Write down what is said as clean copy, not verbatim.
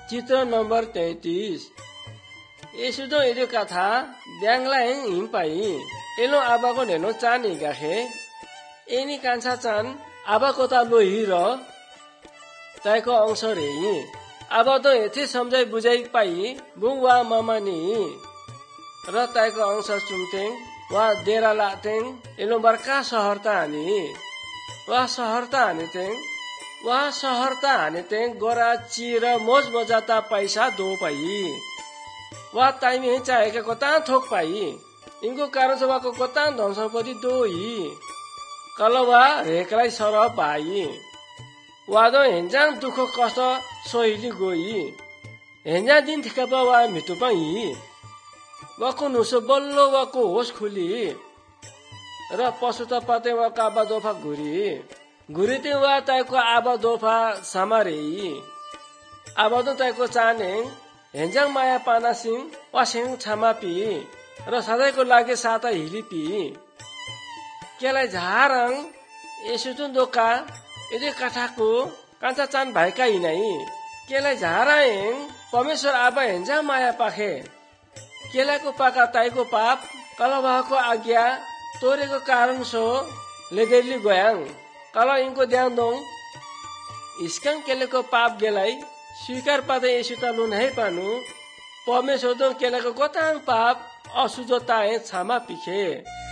चित्र नम्बर 33 यसुदो एदो कथा द्याङलाङ हिमपाई एलो आबाको नेनो चानी गाखे एनी कान्छा चान आबाको ता लोही र ताइको अंश रे आबा तो एथे सम्झाइ बुझाइ पाई बुङ वा मामानी र ताइको अंश चुमतेङ वा डेरा लातेङ एलो बर्का शहर ता हानी वा शहर ता हानेतेङ वा शहर ता हानेतेङ गोरा चिर मोज मजाता पैसा दो पाई वा ताइमे चाहेका कता थोक पाई इनको कारण सभाको कता धन सम्पत्ति दोही कलवा रेकलाई सर पाई वादो हेन्जाङ दुःख कष्ट सोहिली गोई हेन्जा दिन ठिकापा वा मिटु पाई वाको नुसो बल्लो वाको होस खुली र पशुता पाते वा काबा दोफा घुरिते वा ताइको आबा दोफा सामारे आबा दो ताइको चाने हेन्जाङ माया पाना सिंह वा सिंह छामापी र सधैँको लागि साता हिलिपी केलाई झारङ यसुजुन दोका यदि कथाको कान्छा चान भाइका हिनाइ केलाई झाराङ परमेश्वर आबा हेन्जाङ माया पाखे केलाको पाका ताइको पाप कलवाहको आज्ञा तोरेको कारण सो लेदेली गोयाङ कल इनको ध्यान दो इसकङ केलेको पाप गेलाई स्वीकार पाते यसुता लुन है पानु परमेश्वर दो केलेको गोताङ पाप असुजोताए छामा पिखे